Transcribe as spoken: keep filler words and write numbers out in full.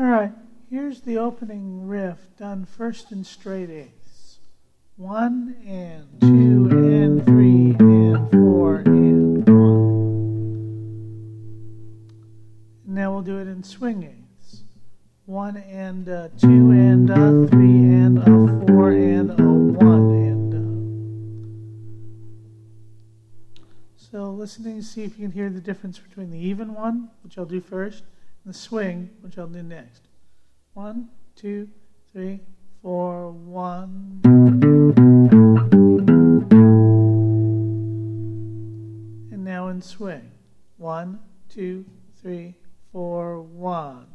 All right, here's the opening riff done first in straight eighths. One and two and three and four and one. And now we'll do it in swing eighths. One and uh, two and uh, three and uh, four and uh, one and. Uh. So listening to see if you can hear the difference between the even one, which I'll do first, and the swing, which I'll do next. One, two, three, four, one. And now in swing. One, two, three, four, one.